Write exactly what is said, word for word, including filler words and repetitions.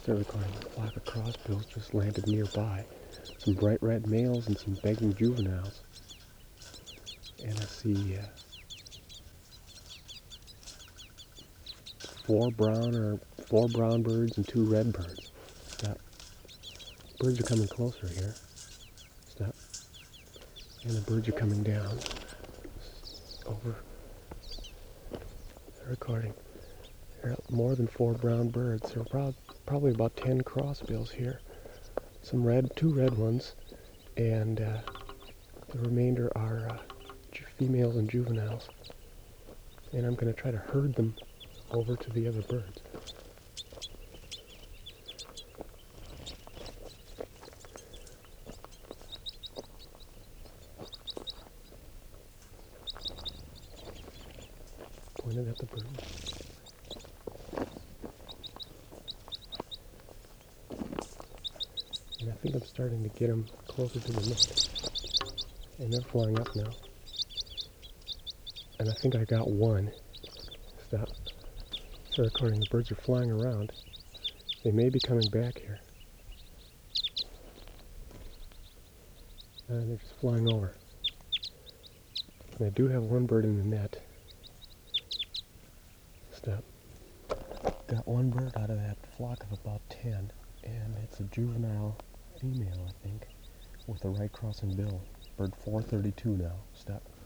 Started recording a flock of crossbills just landed nearby. Some bright red males and some begging juveniles. And I see uh, four brown or four brown birds and two red birds. Stop. Birds are coming closer here. Stop. And the birds are coming down. Over. They're recording. There are more than four brown birds. There are prob probably about ten crossbills here. Some red, two red ones, and uh, the remainder are uh, females and juveniles. And I'm going to try to herd them over to the other birds. Pointed at the birds. And I think I'm starting to get them closer to the nest. And they're flying up now. And I think I got one. Stop. So recording, the birds are flying around. They may be coming back here. And they're just flying over. And I do have one bird in the net. Stop. Got one bird out of that flock of about ten. And it's a juvenile female, I think, with a right crossing bill. Bird four thirty-two now. Stop.